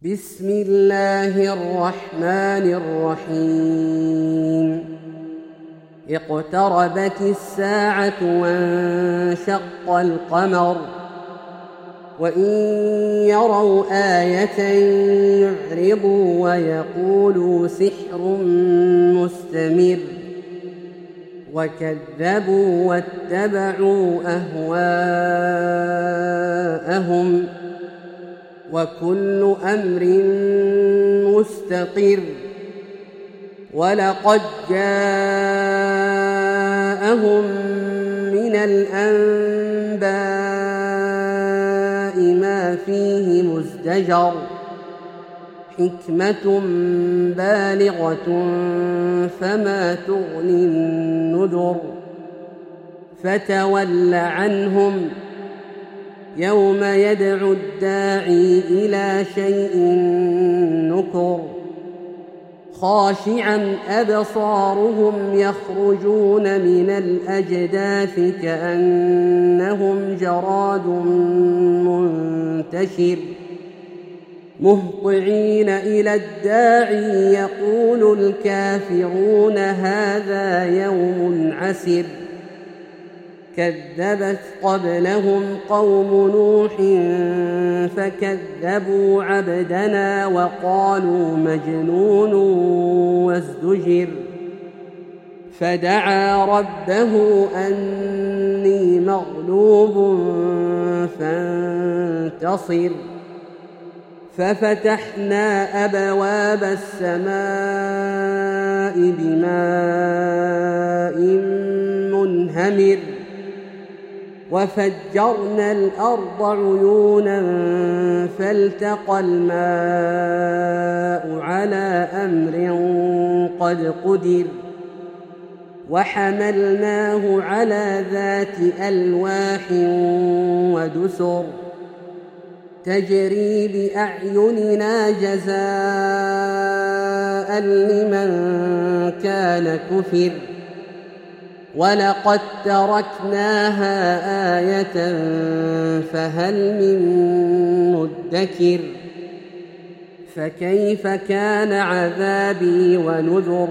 بسم الله الرحمن الرحيم اقتربت الساعة وانشق القمر وإن يروا آية يعرضوا ويقولوا سحر مستمر وكذبوا واتبعوا أهواءهم وكل أمر مستقر ولقد جاءهم من الأنباء ما فيه مزدجر حكمة بالغة فما تغني النذر فتول عنهم يوم يدعو الداعي إلى شيء نكر خاشعا أبصارهم يخرجون من الأجداث كأنهم جراد منتشر مهطعين إلى الداعي يقول الكافرون هذا يوم عسر كذبت قبلهم قوم نوح فكذبوا عبدنا وقالوا مجنون وازدجر فدعا ربه أني مغلوب فانتصر ففتحنا أبواب السماء بماء منهمر وفجرنا الأرض عيونا فالتقى الماء على أمر قد قدر وحملناه على ذات ألواح ودسر تجري بأعيننا جزاء لمن كان كفر ولقد تركناها آية فهل من مدكر فكيف كان عذابي ونذر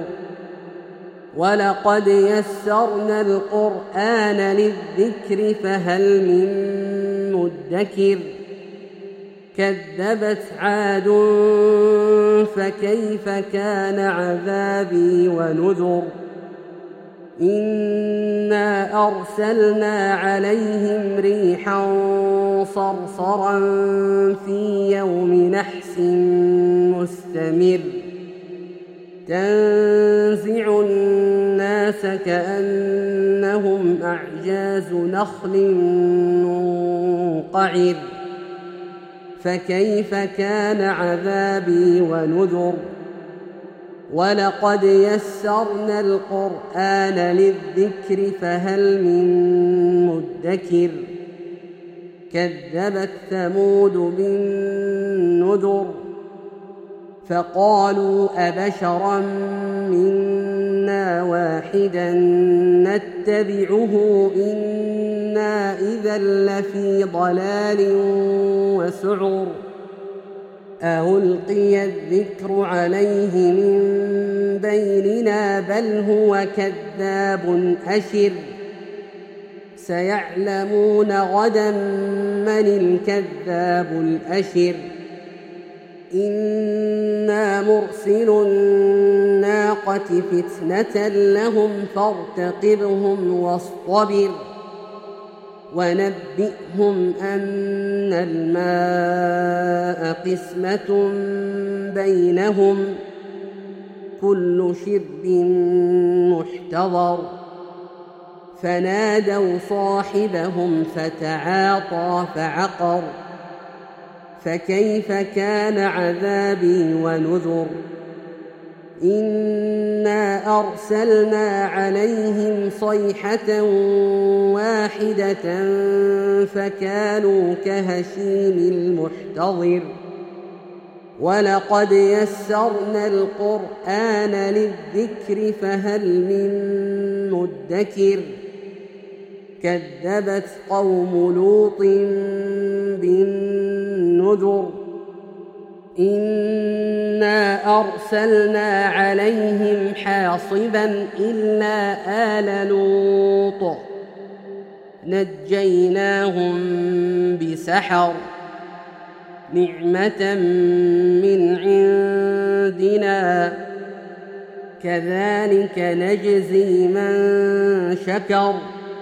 ولقد يسرنا القرآن للذكر فهل من مدكر كذبت عاد فكيف كان عذابي ونذر إنا أرسلنا عليهم ريحا صرصرا في يوم نحس مستمر تنزع الناس كأنهم أعجاز نخل منقعر فكيف كان عذابي ونذر ولقد يسرنا القرآن للذكر فهل من مدكر كذبت ثمود بالنذر فقالوا أبشرا منا واحدا نتبعه إنا إذا لفي ضلال وسعر ألقي الذكر عليه من بيننا بل هو كذاب أشر سيعلمون غدا من الكذاب الأشر إنا مرسل الناقة فتنة لهم فارتقبهم واصطبر ونبئهم أن الماء قسمة بينهم كل شرب محتضر فنادوا صاحبهم فتعاطى فعقر فكيف كان عذابي ونذر إنا أرسلنا عليهم صيحة واحدة فكانوا كهشيم المحتضر ولقد يسرنا القرآن للذكر فهل من مدكر كذبت قوم لوط بالنذر إنا أرسلنا عليهم حاصبا إلا آل لوط نجيناهم بسحر نعمة من عندنا كذلك نجزي من شكر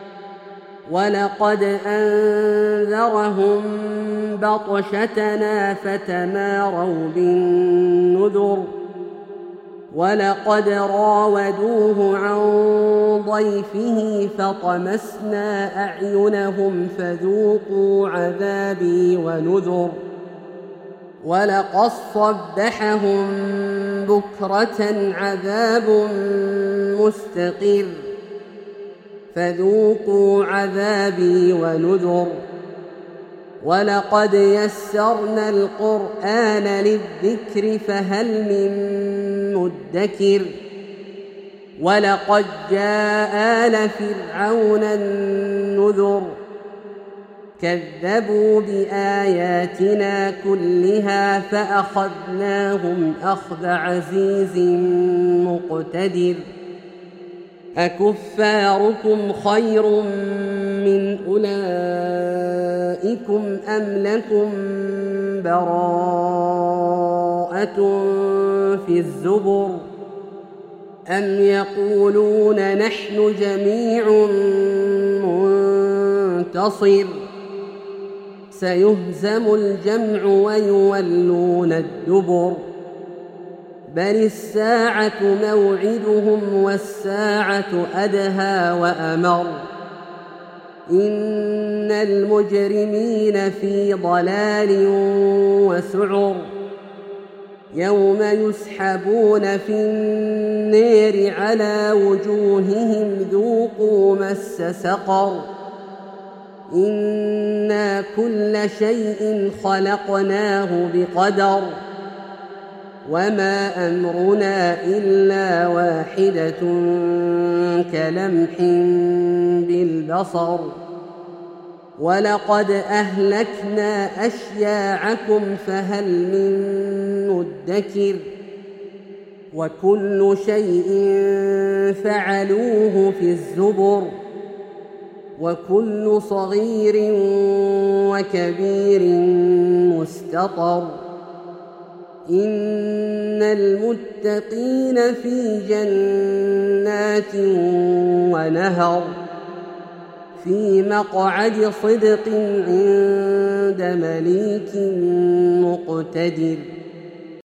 ولقد أنذرهم بطشتنا فتماروا بالنذر ولقد راودوه عن ضيفه فطمسنا أعينهم فذوقوا عذابي ونذر ولقد صبحهم بكرة عذاب مستقر فذوقوا عذابي ونذر ولقد يسرنا القرآن للذكر فهل من مدكر ولقد جاء آل فرعون النذر كذبوا بآياتنا كلها فأخذناهم أخذ عزيز مقتدر أكفاركم خير من أولئكم أم لكم براءة في الزبر أم يقولون نحن جميع منتصر سيهزم الجمع ويولون الدبر بل الساعة موعدهم والساعة أدهى وأمر إن المجرمين في ضلال وسعر يوم يسحبون في النار على وجوههم ذوقوا مس سقر إنا كل شيء خلقناه بقدر وما أمرنا إلا واحدة كلمح بالبصر ولقد أهلكنا أشياعكم فهل من مدكر وكل شيء فعلوه في الزبر وكل صغير وكبير مستطر إن المتقين في جنات ونهر في مقعد صدق عند مليك مقتدر